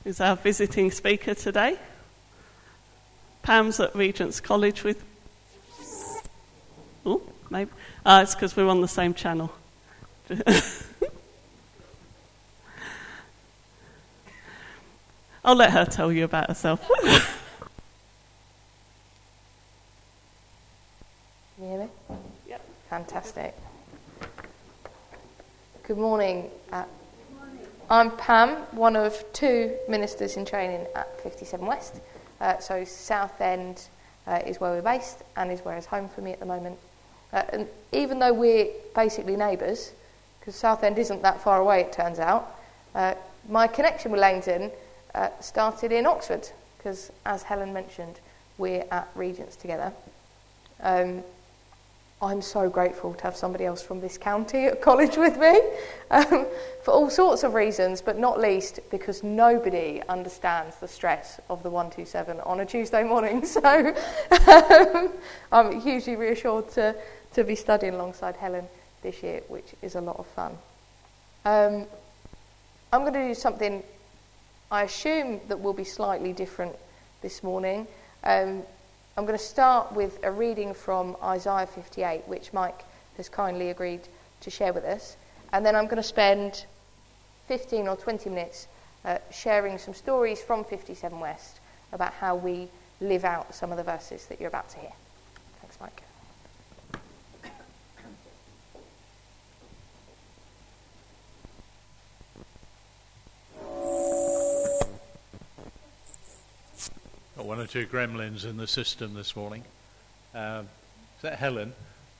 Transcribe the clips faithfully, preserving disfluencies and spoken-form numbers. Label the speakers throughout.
Speaker 1: is our visiting speaker today. Pam's at Regent's College with... Oh, maybe. Uh, it's because we're on the same channel. I'll let her tell you about herself.
Speaker 2: Can you hear me?
Speaker 1: Yep.
Speaker 2: Fantastic. Good morning. Uh, Good morning. I'm Pam, one of two ministers in training at fifty-seven West. Uh, so Southend uh, is where we're based and is where it's home for me at the moment. Uh, and even though we're basically neighbours, because Southend isn't that far away, it turns out, uh, my connection with Langton uh, started in Oxford, because as Helen mentioned, we're at Regent's together. Um, I'm so grateful to have somebody else from this county at college with me um, for all sorts of reasons, but not least because nobody understands the stress of the one two seven on a Tuesday morning. So um, I'm hugely reassured to, to be studying alongside Helen this year, which is a lot of fun. Um, I'm going to do something I assume that will be slightly different this morning. Um, I'm going to start with a reading from Isaiah fifty-eight, which Mike has kindly agreed to share with us. And then I'm going to spend fifteen or twenty minutes uh, sharing some stories from fifty-seven West about how we live out some of the verses that you're about to hear. Thanks, Mike.
Speaker 3: Got one or two gremlins in the system this morning. Um, is that Helen?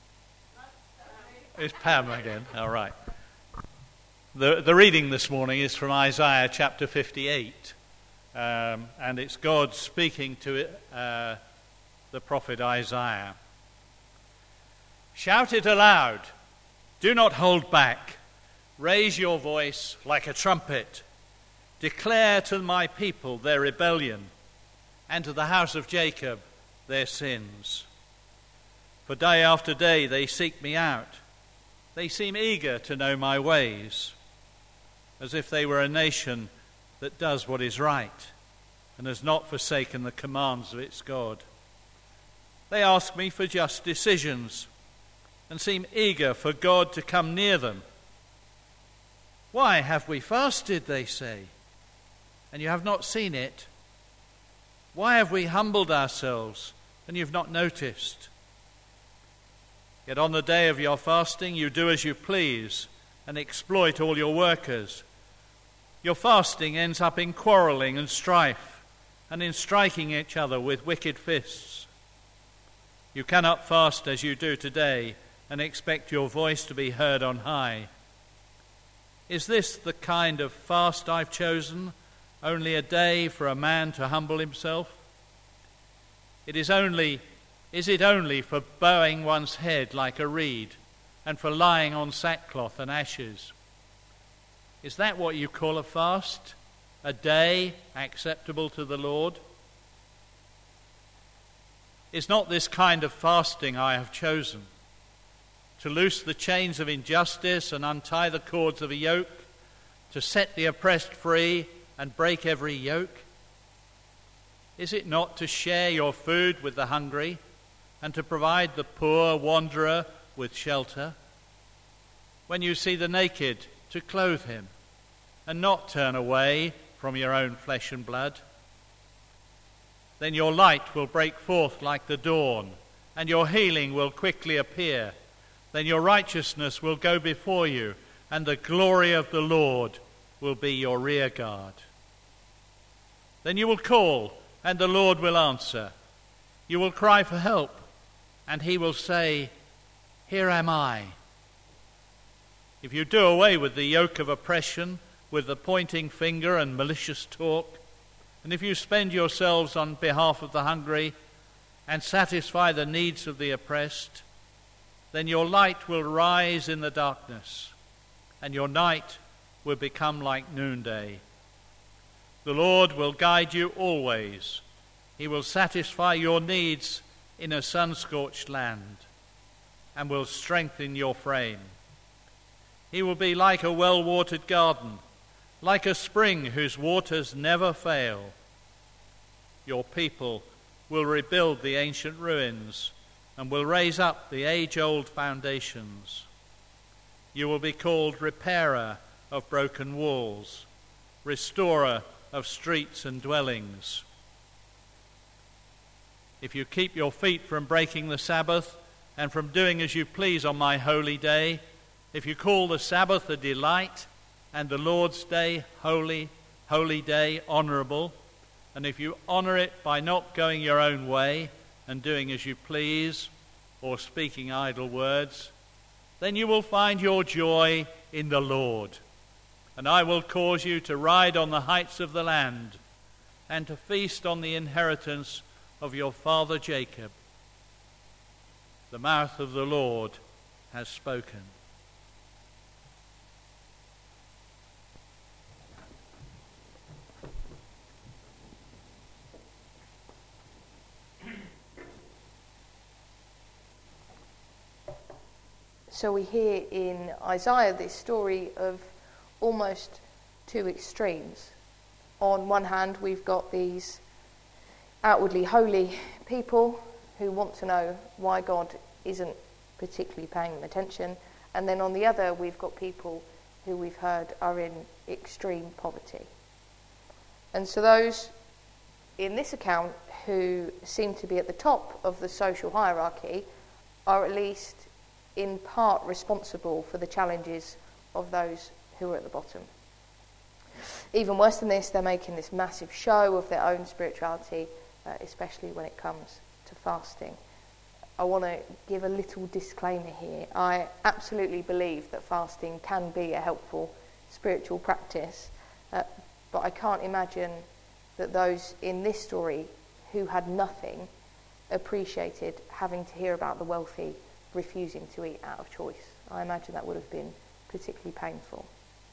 Speaker 3: It's Pam again. All right. The the reading this morning is from Isaiah chapter fifty-eight, um, and it's God speaking to uh, the prophet Isaiah. Shout it aloud, do not hold back. Raise your voice like a trumpet. Declare to my people their rebellion, and to the house of Jacob their sins. For day after day they seek me out. They seem eager to know my ways, as if they were a nation that does what is right and has not forsaken the commands of its God. They ask me for just decisions and seem eager for God to come near them. Why have we fasted, they say, and you have not seen it? Why have we humbled ourselves, and you've not noticed? Yet on the day of your fasting you do as you please and exploit all your workers. Your fasting ends up in quarrelling and strife, and in striking each other with wicked fists. You cannot fast as you do today and expect your voice to be heard on high. Is this the kind of fast I've chosen? Only a day for a man to humble himself? It is only, is it only for bowing one's head like a reed and for lying on sackcloth and ashes? Is that what you call a fast? A day acceptable to the Lord? Is not this kind of fasting I have chosen? To loose the chains of injustice and untie the cords of a yoke, to set the oppressed free and break every yoke? Is it not to share your food with the hungry and to provide the poor wanderer with shelter? When you see the naked, to clothe him and not turn away from your own flesh and blood? Then your light will break forth like the dawn, and your healing will quickly appear. Then your righteousness will go before you, and the glory of the Lord will be your rear guard. Then you will call, and the Lord will answer. You will cry for help, and he will say, "Here am I." If you do away with the yoke of oppression, with the pointing finger and malicious talk, and if you spend yourselves on behalf of the hungry and satisfy the needs of the oppressed, then your light will rise in the darkness, and your night will become like noonday. The Lord will guide you always. He will satisfy your needs in a sun-scorched land and will strengthen your frame. He will be like a well-watered garden, like a spring whose waters never fail. Your people will rebuild the ancient ruins and will raise up the age-old foundations. You will be called repairer of broken walls, restorer of streets and dwellings. If you keep your feet from breaking the Sabbath and from doing as you please on my holy day, if you call the Sabbath a delight and the Lord's day holy, holy day honourable, and if you honour it by not going your own way and doing as you please or speaking idle words, then you will find your joy in the Lord. And I will cause you to ride on the heights of the land and to feast on the inheritance of your father Jacob. The mouth of the Lord has spoken.
Speaker 2: So we hear in Isaiah this story of almost two extremes. On one hand, we've got these outwardly holy people who want to know why God isn't particularly paying them attention. And then on the other, we've got people who we've heard are in extreme poverty. And so those in this account who seem to be at the top of the social hierarchy are at least in part responsible for the challenges of those who are at the bottom. Even worse than this, they're making this massive show of their own spirituality, uh, especially when it comes to fasting. I want to give a little disclaimer here. I absolutely believe that fasting can be a helpful spiritual practice, uh, but I can't imagine that those in this story who had nothing appreciated having to hear about the wealthy refusing to eat out of choice. I imagine that would have been particularly painful.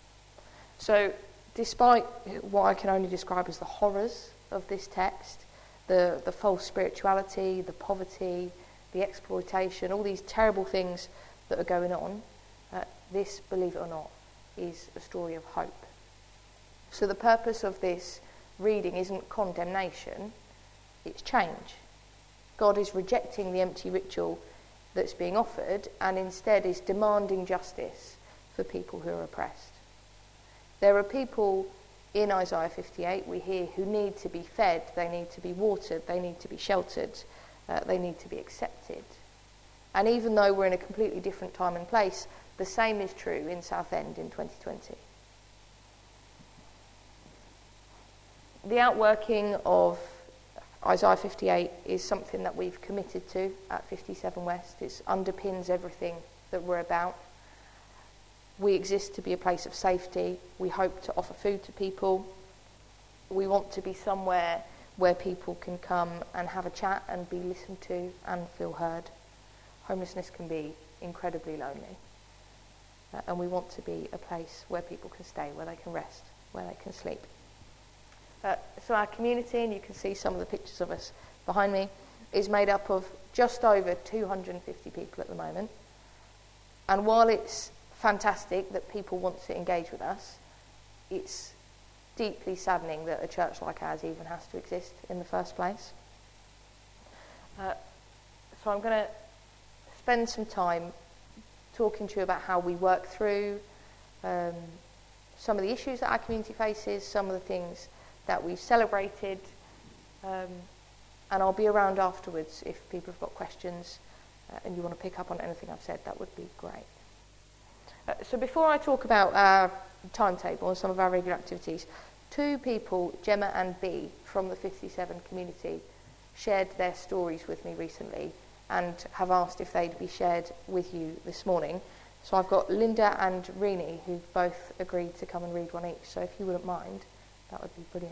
Speaker 2: So, despite what I can only describe as the horrors of this text, the, the false spirituality, the poverty, the exploitation, all these terrible things that are going on, uh, this, believe it or not, is a story of hope. So the purpose of this reading isn't condemnation, it's change. God is rejecting the empty ritual that's being offered and instead is demanding justice for people who are oppressed. There are people in Isaiah fifty-eight, we hear, who need to be fed, they need to be watered, they need to be sheltered, uh, they need to be accepted. And even though we're in a completely different time and place, the same is true in Southend in twenty twenty. The outworking of Isaiah fifty-eight is something that we've committed to at fifty-seven West. It underpins everything that we're about. We exist to be a place of safety. We hope to offer food to people. We want to be somewhere where people can come and have a chat and be listened to and feel heard. Homelessness can be incredibly lonely. Uh, and we want to be a place where people can stay, where they can rest, where they can sleep. Uh, so our community, and you can see some of the pictures of us behind me, is made up of just over two hundred fifty people at the moment. And while it's fantastic that people want to engage with us, it's deeply saddening that a church like ours even has to exist in the first place. Uh, so I'm going to spend some time talking to you about how we work through um, some of the issues that our community faces, some of the things that we've celebrated, um, and I'll be around afterwards if people have got questions uh, and you want to pick up on anything I've said. That would be great. Uh, so before I talk about our timetable and some of our regular activities, two people, Gemma and Bea, from the fifty-seven community, shared their stories with me recently and have asked if they'd be shared with you this morning. So I've got Linda and Rini, who've both agreed to come and read one each. So if you wouldn't mind, that would be brilliant.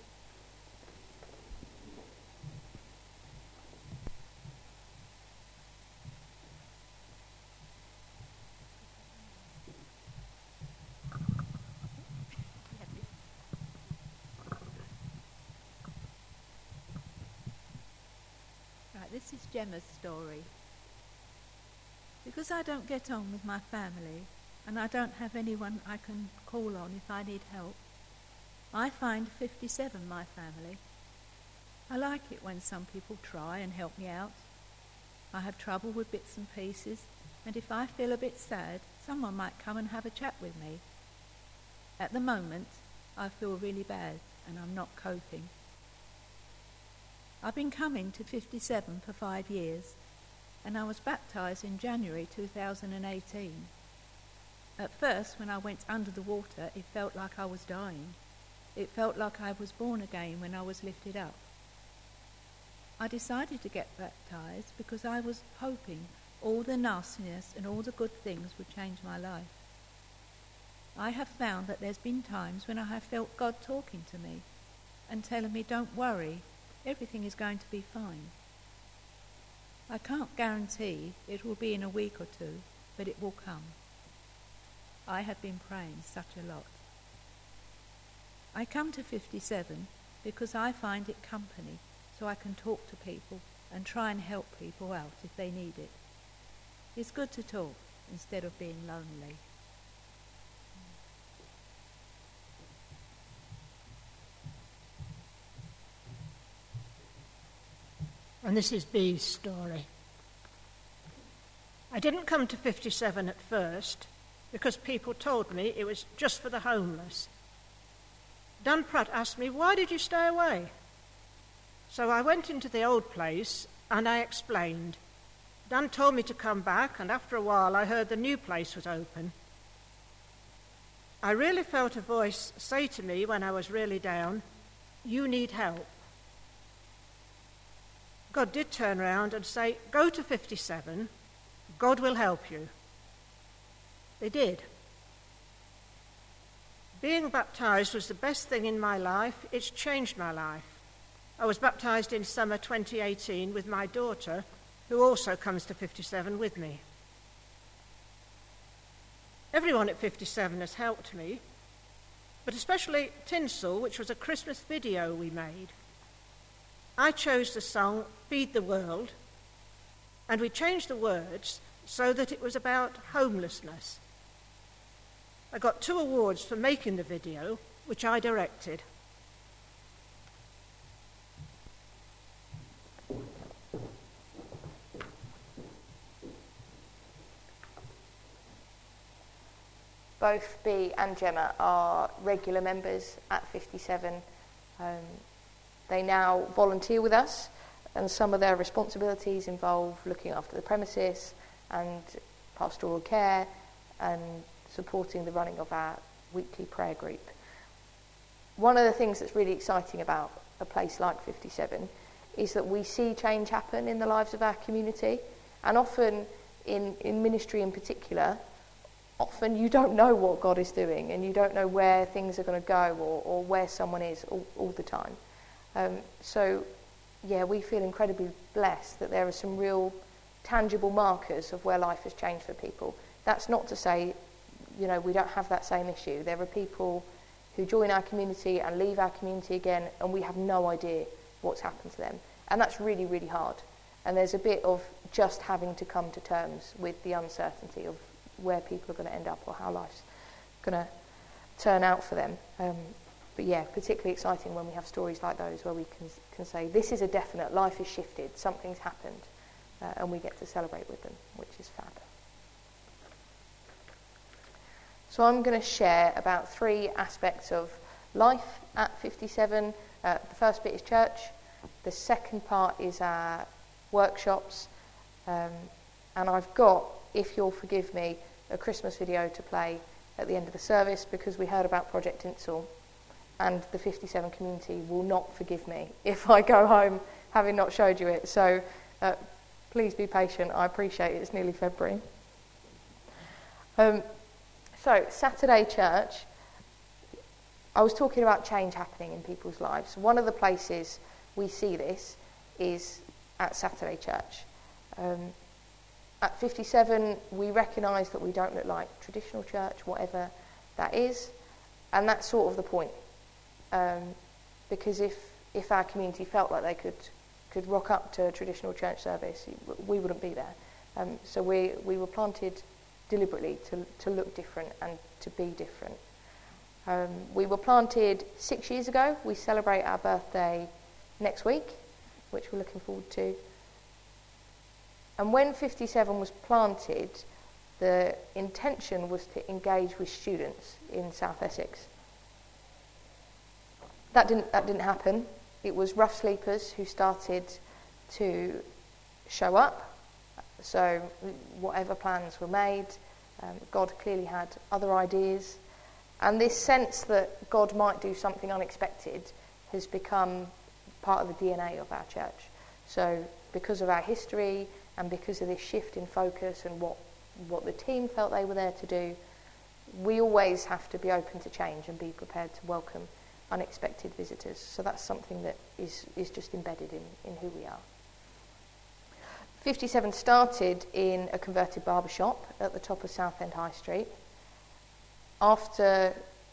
Speaker 4: Right, this is Gemma's story. Because I don't get on with my family and I don't have anyone I can call on if I need help, I find fifty-seven my family. I like it when some people try and help me out. I have trouble with bits and pieces, and if I feel a bit sad, someone might come and have a chat with me. At the moment, I feel really bad and I'm not coping. I've been coming to fifty-seven for five years, and I was baptised in January two thousand eighteen. At first, when I went under the water, it felt like I was dying. It felt like I was born again when I was lifted up. I decided to get baptised because I was hoping all the nastiness and all the good things would change my life. I have found that there's been times when I have felt God talking to me and telling me, don't worry, everything is going to be fine. I can't guarantee it will be in a week or two, but it will come. I have been praying such a lot. I come to fifty-seven because I find it company, so I can talk to people and try and help people out if they need it. It's good to talk instead of being lonely.
Speaker 5: And this is Bee's story. I didn't come to fifty-seven at first because people told me it was just for the homeless. Dan Pratt asked me, why did you stay away? So I went into the old place and I explained. Dan told me to come back, and after a while I heard the new place was open. I really felt a voice say to me when I was really down, you need help. God did turn around and say, go to fifty-seven, God will help you. They did. Being baptised was the best thing in my life. It's changed my life. I was baptised in summer twenty eighteen with my daughter, who also comes to fifty-seven with me. Everyone at fifty-seven has helped me, but especially Tinsel, which was a Christmas video we made. I chose the song Feed the World, and we changed the words so that it was about homelessness. I got two awards for making the video, which I directed.
Speaker 2: Both Bee and Gemma are regular members at fifty-seven. Um, they now volunteer with us, and some of their responsibilities involve looking after the premises and pastoral care and supporting the running of our weekly prayer group. One of the things that's really exciting about a place like fifty-seven is that we see change happen in the lives of our community, and often in, in ministry in particular, often you don't know what God is doing and you don't know where things are going to go or, or where someone is all, all the time. Um, so, yeah, we feel incredibly blessed that there are some real tangible markers of where life has changed for people. That's not to say, you know, we don't have that same issue. There are people who join our community and leave our community again, and we have no idea what's happened to them. And that's really, really hard. And there's a bit of just having to come to terms with the uncertainty of where people are going to end up or how life's going to turn out for them. Um, but yeah, particularly exciting when we have stories like those where we can can say, this is a definite, life has shifted, something's happened, uh, and we get to celebrate with them, which is fab. So I'm going to share about three aspects of life at fifty-seven. Uh, the first bit is church. The second part is our workshops. Um, and I've got, if you'll forgive me, a Christmas video to play at the end of the service because we heard about Project Tinsel, and the fifty-seven community will not forgive me if I go home having not showed you it. So uh, please be patient. I appreciate it. It's nearly February. Um, so Saturday church, I was talking about change happening in people's lives. One of the places we see this is at Saturday church. Um, At fifty-seven, we recognise that we don't look like traditional church, whatever that is, and that's sort of the point. Um, because if if our community felt like they could could rock up to a traditional church service, we wouldn't be there. Um, so we we were planted deliberately to to look different and to be different. Um, we were planted six years ago. We celebrate our birthday next week, which we're looking forward to. And when fifty-seven was planted, the intention was to engage with students in South Essex. That didn't, that didn't happen. It was rough sleepers who started to show up. So whatever plans were made, um, God clearly had other ideas. And this sense that God might do something unexpected has become part of the D N A of our church. So because of our history and because of this shift in focus and what, what the team felt they were there to do, we always have to be open to change and be prepared to welcome unexpected visitors. So that's something that is, is just embedded in, in who we are. fifty-seven started in a converted barber shop at the top of Southend High Street. After,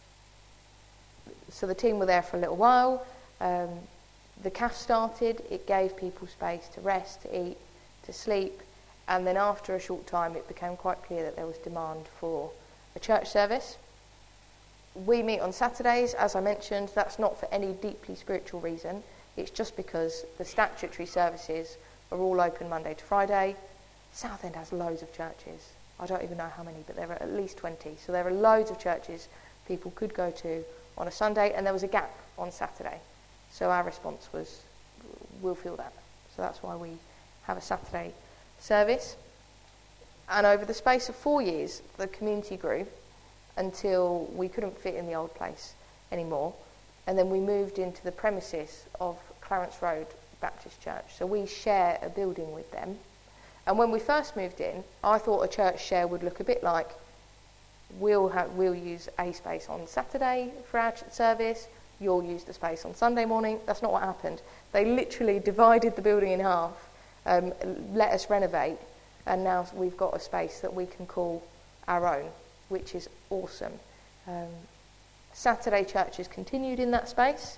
Speaker 2: so the team were there for a little while. Um, the C A F started. It gave people space to rest, to eat, to sleep. And then after a short time, it became quite clear that there was demand for a church service. We meet on Saturdays, as I mentioned. That's not for any deeply spiritual reason. It's just because the statutory services are all open Monday to Friday. Southend has loads of churches. I don't even know how many, but there are at least twenty. So there are loads of churches people could go to on a Sunday, and there was a gap on Saturday. So our response was, we'll fill that. So that's why we have a Saturday service. And over the space of four years, the community grew until we couldn't fit in the old place anymore. And then we moved into the premises of Clarence Road Baptist Church. So we share a building with them. And when we first moved in, I thought a church share would look a bit like we'll have, we'll use a space on Saturday for our service, you'll use the space on Sunday morning. That's not what happened. They literally divided the building in half, um, let us renovate, and now we've got a space that we can call our own, which is awesome. Um, Saturday churches continued in that space,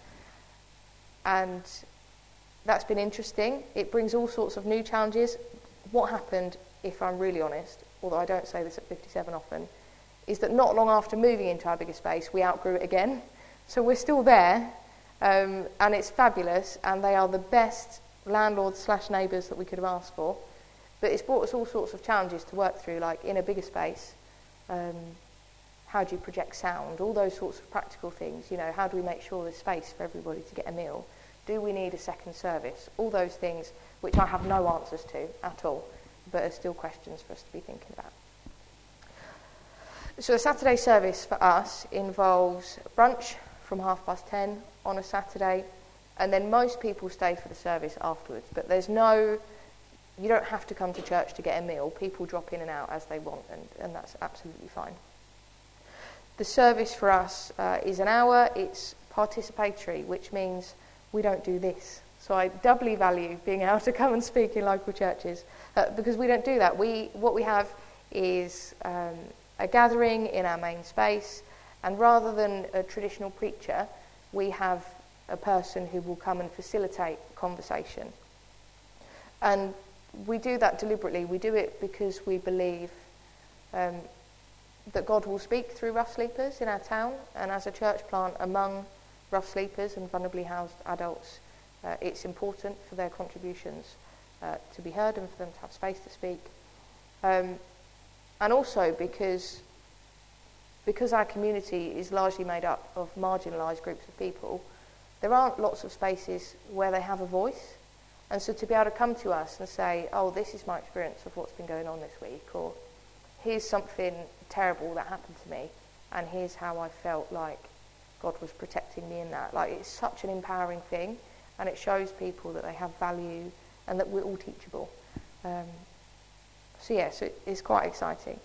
Speaker 2: and that's been interesting. It brings all sorts of new challenges. What happened, if I'm really honest, although I don't say this at fifty-seven often, is that not long after moving into our bigger space, we outgrew it again. So we're still there, um, and it's fabulous, and they are the best landlords slash neighbours that we could have asked for. But it's brought us all sorts of challenges to work through, like in a bigger space, um, how do you project sound, all those sorts of practical things. You know, how do we make sure there's space for everybody to get a meal? Do we need a second service? All those things which I have no answers to at all, but are still questions for us to be thinking about. So a Saturday service for us involves brunch from half past ten on a Saturday, and then most people stay for the service afterwards. But there's no, you don't have to come to church to get a meal. People drop in and out as they want, and, and that's absolutely fine. The service for us uh, is an hour. It's participatory, which means we don't do this. So I doubly value being able to come and speak in local churches uh, because we don't do that. We what we have is um, a gathering in our main space, and rather than a traditional preacher, we have a person who will come and facilitate conversation. And we do that deliberately. We do it because we believe um, that God will speak through rough sleepers in our town, and as a church plant among rough sleepers and vulnerably housed adults, uh, it's important for their contributions uh, to be heard and for them to have space to speak. Um, and also because, because our community is largely made up of marginalised groups of people, there aren't lots of spaces where they have a voice. And so to be able to come to us and say, oh, this is my experience of what's been going on this week, or here's something terrible that happened to me, and here's how I felt like God was protecting me in that. Like, it's such an empowering thing, and it shows people that they have value and that we're all teachable. Um, so yeah, so it's quite exciting.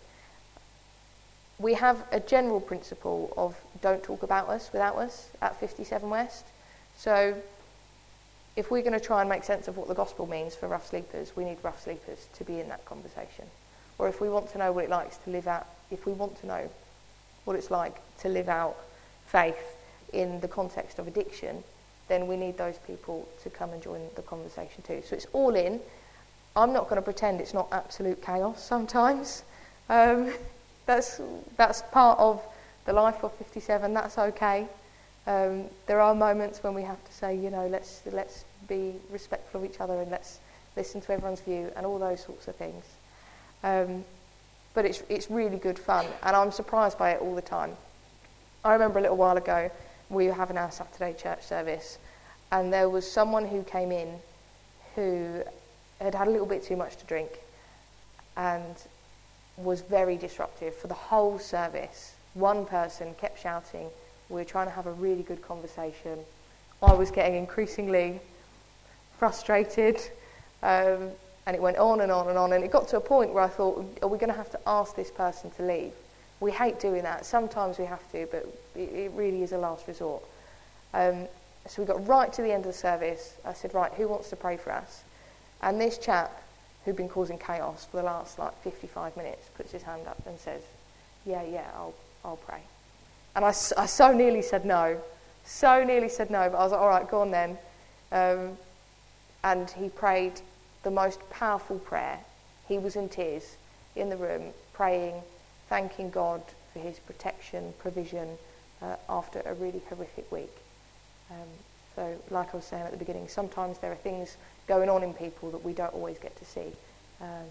Speaker 2: We have a general principle of don't talk about us without us at fifty-seven West. So if we're going to try and make sense of what the gospel means for rough sleepers, we need rough sleepers to be in that conversation. Or if we want to know what it likes to live out, if we want to know what it's like to live out faith in the context of addiction, then we need those people to come and join the conversation too. So it's all in. I'm not going to pretend it's not absolute chaos sometimes. Um, that's that's part of the life of fifty-seven, that's okay. Um, there are moments when we have to say, you know, let's let's be respectful of each other and let's listen to everyone's view and all those sorts of things. Um, but it's it's really good fun, and I'm surprised by it all the time. I remember a little while ago we were having our Saturday church service, and there was someone who came in who had had a little bit too much to drink and was very disruptive for the whole service. One person kept shouting. We were trying to have a really good conversation. I was getting increasingly frustrated, um, and it went on and on and on, and it got to a point where I thought, are we going to have to ask this person to leave? We hate doing that. Sometimes we have to, but it, it really is a last resort. Um, so we got right to the end of the service. I said, right, who wants to pray for us? And this chap, who'd been causing chaos for the last like fifty-five minutes, puts his hand up and says, yeah, yeah, I'll, I'll pray. And I, I so nearly said no, so nearly said no, but I was like, all right, go on then. Um, and he prayed the most powerful prayer. He was in tears in the room, praying, thanking God for his protection, provision, uh, after a really horrific week. Um, so, like I was saying at the beginning, sometimes there are things going on in people that we don't always get to see. Um,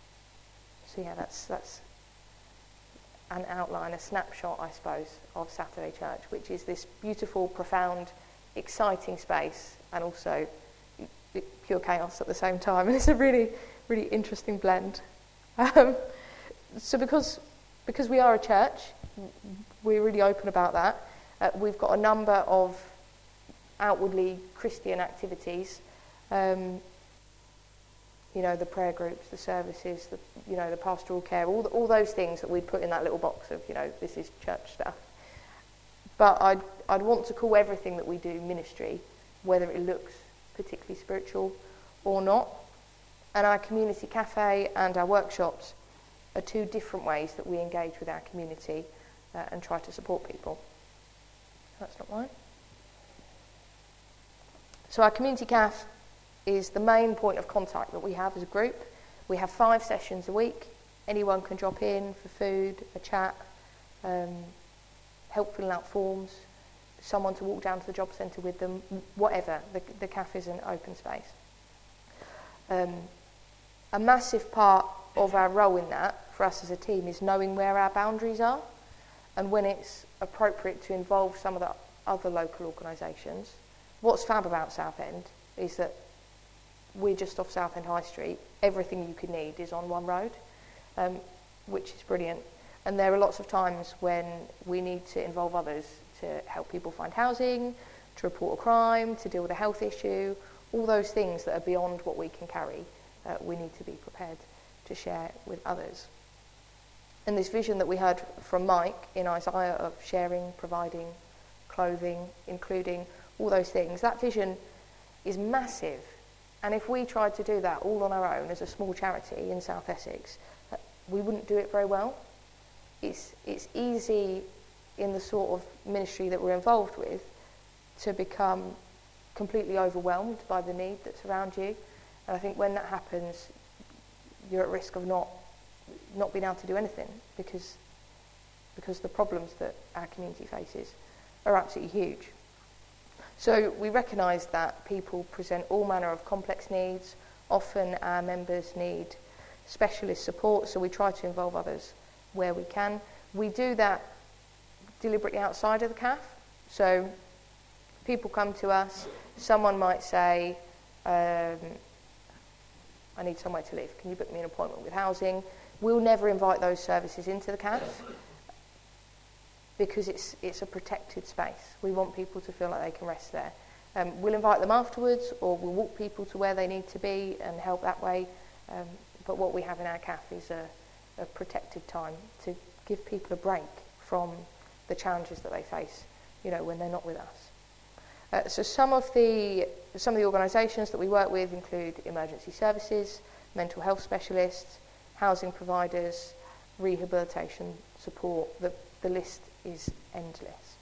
Speaker 2: so yeah, that's that's an outline, a snapshot, I suppose, of Saturday Church, which is this beautiful, profound, exciting space, and also pure chaos at the same time. And it's a really, really interesting blend. Um, so because because we are a church, we're really open about that. Uh, we've got a number of outwardly Christian activities. Um, you know, the prayer groups, the services, the, you know, the pastoral care, all the, all those things that we'd put in that little box of, you know, this is church stuff. But I'd, I'd want to call everything that we do ministry, whether it looks particularly spiritual or not. And our community cafe and our workshops are two different ways that we engage with our community uh, and try to support people. That's not right. So our community cafe is the main point of contact that we have as a group. We have five sessions a week. Anyone can drop in for food, a chat, um, help filling out forms, someone to walk down to the job centre with them, whatever. The, the cafe is an open space. Um, a massive part of our role in that, for us as a team, is knowing where our boundaries are, and when it's appropriate to involve some of the other local organisations. What's fab about Southend is that we're just off Southend High Street. Everything you could need is on one road, um, which is brilliant. And there are lots of times when we need to involve others to help people find housing, to report a crime, to deal with a health issue, all those things that are beyond what we can carry. Uh, we need to be prepared to share with others. And this vision that we heard from Mike in Isaiah of sharing, providing, clothing, including all those things, that vision is massive. And if we tried to do that all on our own as a small charity in South Essex, uh, we wouldn't do it very well. It's, it's easy in the sort of ministry that we're involved with to become completely overwhelmed by the need that's around you. And I think when that happens, you're at risk of not not being able to do anything because because the problems that our community faces are absolutely huge. So we recognise that people present all manner of complex needs. Often our members need specialist support, so we try to involve others where we can. We do that deliberately outside of the C A F. So people come to us, someone might say, um, I need somewhere to live. Can you book me an appointment with housing? We'll never invite those services into the C A F because it's it's a protected space. We want people to feel like they can rest there. Um, we'll invite them afterwards, or we'll walk people to where they need to be and help that way. Um, but what we have in our C A F is a, a protected time to give people a break from the challenges that they face, you know, when they're not with us. Uh, so some of the some of the organisations that we work with include emergency services, mental health specialists, housing providers, rehabilitation support. The, the list is endless.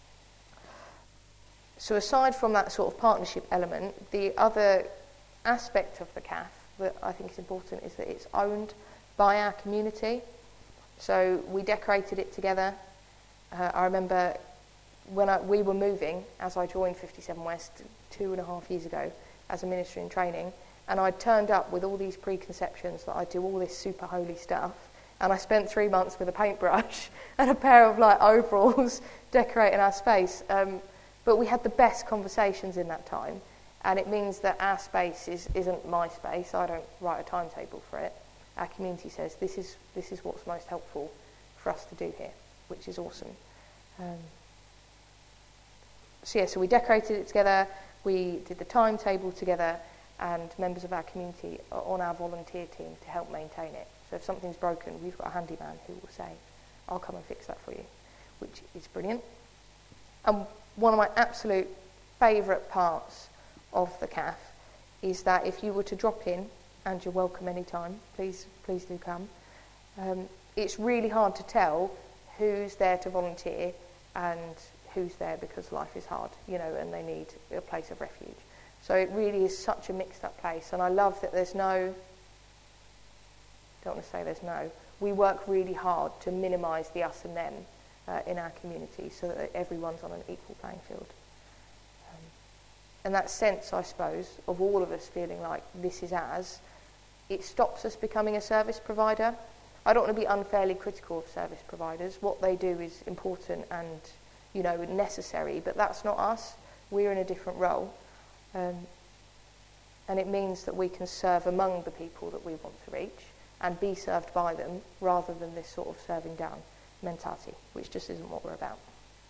Speaker 2: So aside from that sort of partnership element, the other aspect of the C A F that I think is important is that it's owned by our community. So we decorated it together. Uh, I remember when I, we were moving, as I joined fifty-seven West two and a half years ago as a ministry in training, and I turned up with all these preconceptions that I'd do all this super holy stuff, and I spent three months with a paintbrush and a pair of like overalls decorating our space. Um, but we had the best conversations in that time, and it means that our space is, isn't my space. I don't write a timetable for it. Our community says this is this is what's most helpful for us to do here, which is awesome. Um, so yeah, so we decorated it together, we did the timetable together, and members of our community are on our volunteer team to help maintain it. So if something's broken, we've got a handyman who will say, I'll come and fix that for you, which is brilliant. And one of my absolute favourite parts of the C A F is that if you were to drop in, and you're welcome anytime, please please do come, um, it's really hard to tell who's there to volunteer and who's there because life is hard, you know, and they need a place of refuge. So it really is such a mixed up place, and I love that there's no, don't want to say there's no, we work really hard to minimise the us and them uh, in our community so that everyone's on an equal playing field. Um, and that sense, I suppose, of all of us feeling like this is ours, it stops us becoming a service provider. I don't want to be unfairly critical of service providers. What they do is important and, you know, necessary, but that's not us. We're in a different role. Um, and it means that we can serve among the people that we want to reach and be served by them rather than this sort of serving down mentality, which just isn't what we're about.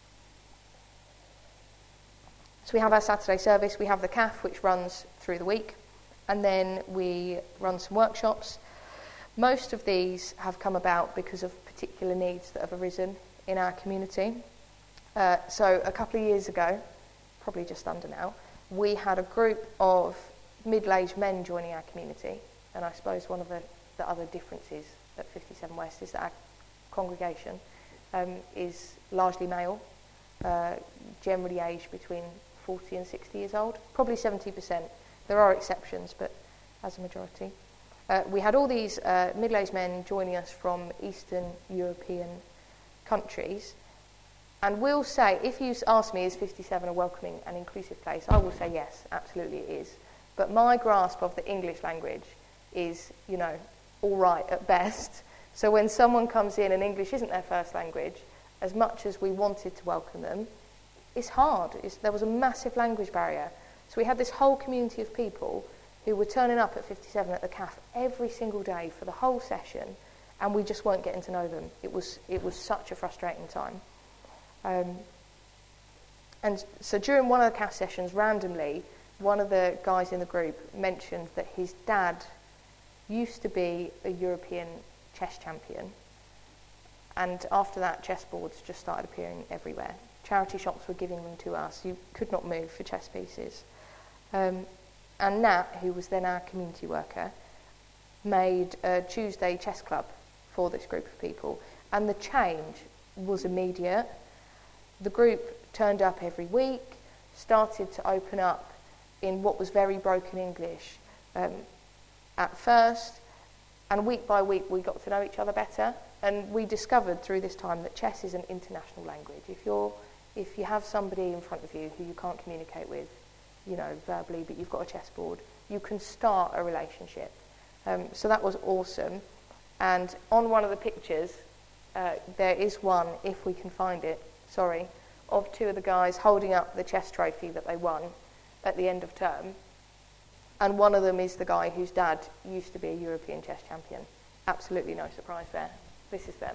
Speaker 2: So we have our Saturday service, we have the C A F, which runs through the week, and then we run some workshops. Most of these have come about because of particular needs that have arisen in our community. Uh, so a couple of years ago, probably just under now, we had a group of middle-aged men joining our community, and I suppose one of the, the other differences at fifty-seven West is that our congregation um, is largely male, uh, generally aged between forty and sixty years old, probably seventy percent. There are exceptions, but as a majority. Uh, we had all these uh, middle-aged men joining us from Eastern European countries, and we'll say, if you ask me, is fifty-seven a welcoming and inclusive place, I will say yes, absolutely it is. But my grasp of the English language is, you know, all right at best. So when someone comes in and English isn't their first language, as much as we wanted to welcome them, it's hard. It's, there was a massive language barrier. So we had this whole community of people who were turning up at fifty-seven at the C A F every single day for the whole session, and we just weren't getting to know them. It was it was such a frustrating time. Um, and so during one of the C A F sessions, randomly, one of the guys in the group mentioned that his dad used to be a European chess champion, and after that, chessboards just started appearing everywhere. Charity shops were giving them to us. You could not move for chess pieces. Um, and Nat, who was then our community worker, made a Tuesday chess club for this group of people, and the change was immediate. The group turned up every week, started to open up in what was very broken English um, at first, and week by week we got to know each other better, and we discovered through this time that chess is an international language. If you're if you have somebody in front of you who you can't communicate with, you know, verbally, but you've got a chessboard, you can start a relationship. Um, so that was awesome. And on one of the pictures, uh, there is one, if we can find it, sorry, of two of the guys holding up the chess trophy that they won at the end of term. And one of them is the guy whose dad used to be a European chess champion. Absolutely no surprise there. This is them.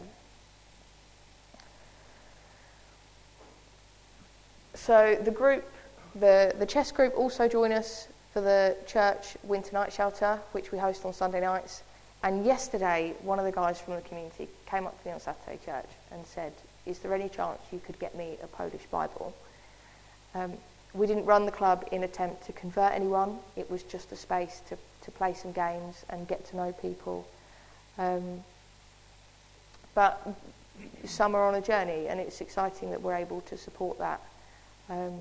Speaker 2: So the group, the, the chess group also join us for the church winter night shelter, which we host on Sunday nights. And yesterday, one of the guys from the community came up to me on Saturday church and said, is there any chance you could get me a Polish Bible? Um, we didn't run the club in attempt to convert anyone. It was just a space to, to play some games and get to know people. Um, but some are on a journey, and it's exciting that we're able to support that. Um,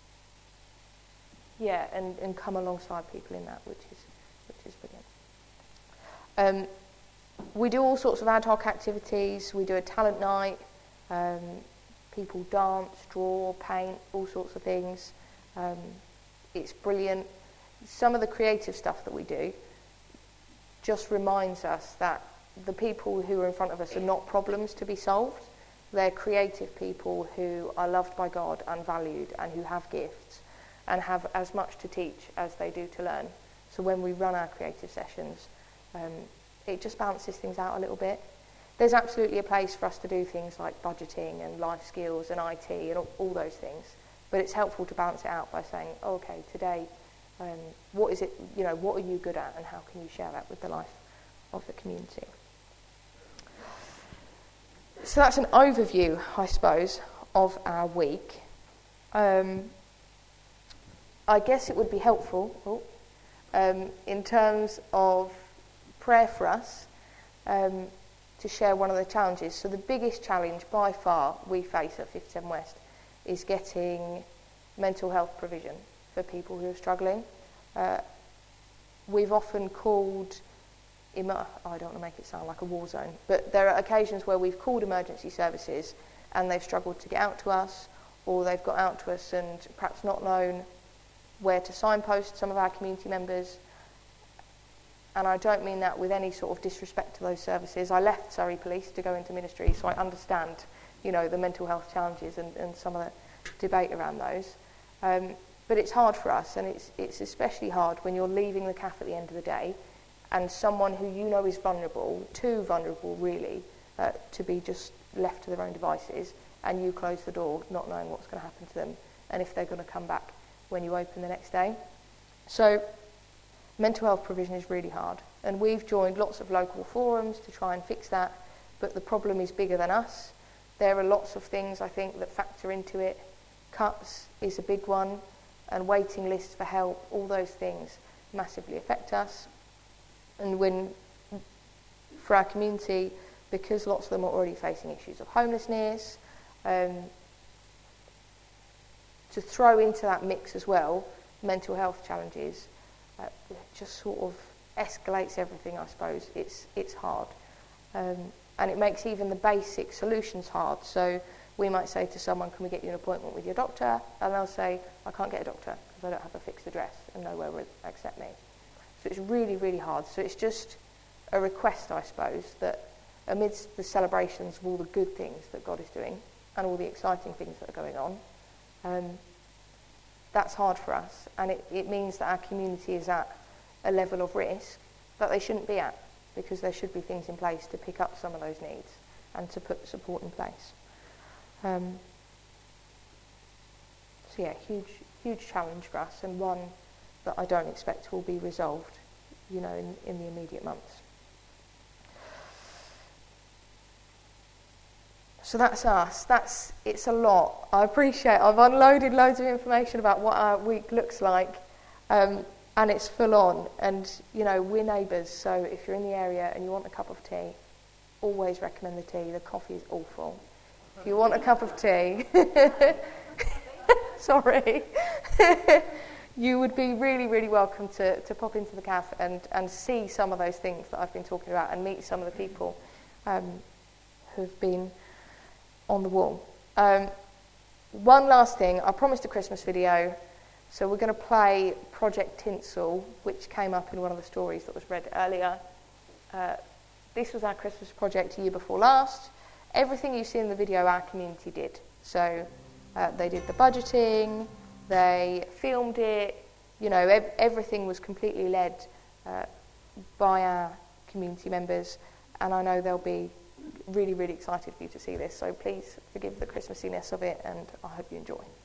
Speaker 2: yeah, and, and come alongside people in that, which is which is brilliant. Um, we do all sorts of ad hoc activities. We do a talent night. Um, people dance, draw, paint, all sorts of things. Um, it's brilliant. Some of the creative stuff that we do just reminds us that the people who are in front of us are not problems to be solved. They're creative people who are loved by God and valued and who have gifts and have as much to teach as they do to learn. So when we run our creative sessions, um, it just balances things out a little bit. There's absolutely a place for us to do things like budgeting and life skills and I T and all, all those things, but it's helpful to balance it out by saying, oh, okay, today, um, what is it, you know, what are you good at and how can you share that with the life of the community? So that's an overview, I suppose, of our week. Um, I guess it would be helpful oh, um, in terms of prayer for us um, to share one of the challenges. So the biggest challenge by far we face at fifty-seven West is getting mental health provision for people who are struggling. Uh, we've often called, I don't want to make it sound like a war zone, but there are occasions where we've called emergency services and they've struggled to get out to us, or they've got out to us and perhaps not known where to signpost some of our community members. And I don't mean that with any sort of disrespect to those services. I left Surrey Police to go into ministry, so I understand, you know, the mental health challenges and, and some of the debate around those. Um, but it's hard for us, and it's it's especially hard when you're leaving the C A F at the end of the day and someone who you know is vulnerable, too vulnerable really, uh, to be just left to their own devices, and you close the door not knowing what's going to happen to them and if they're going to come back when you open the next day. So mental health provision is really hard, and we've joined lots of local forums to try and fix that, but the problem is bigger than us. There are lots of things, I think, that factor into it. Cuts is a big one, and waiting lists for help, all those things massively affect us. And when, for our community, because lots of them are already facing issues of homelessness, um, to throw into that mix as well mental health challenges, uh, just sort of escalates everything, I suppose. It's it's hard. Um, and it makes even the basic solutions hard. So we might say to someone, can we get you an appointment with your doctor? And they'll say, I can't get a doctor because I don't have a fixed address and nowhere will accept me. So it's really, really hard. So it's just a request, I suppose, that amidst the celebrations of all the good things that God is doing and all the exciting things that are going on, um, that's hard for us. And it, it means that our community is at a level of risk that they shouldn't be at, because there should be things in place to pick up some of those needs and to put support in place. Um, so yeah, huge, huge challenge for us, and one that I don't expect will be resolved, you know, in, in the immediate months. So that's us. That's it's a lot. I appreciate. I've unloaded loads of information about what our week looks like, um, and it's full on. And you know, we're neighbours, so if you're in the area and you want a cup of tea, always recommend the tea. The coffee is awful. If you want a cup of tea, sorry, you would be really, really welcome to, to pop into the cafe and, and see some of those things that I've been talking about and meet some of the people um, who've been on the wall. Um, one last thing, I promised a Christmas video, so we're going to play Project Tinsel, which came up in one of the stories that was read earlier. Uh, this was our Christmas project a year before last. Everything you see in the video, our community did. So uh, they did the budgeting, they filmed it, you know, ev- everything was completely led uh, by our community members, and I know they'll be really, really excited for you to see this. So please forgive the Christmasiness of it, and I hope you enjoy.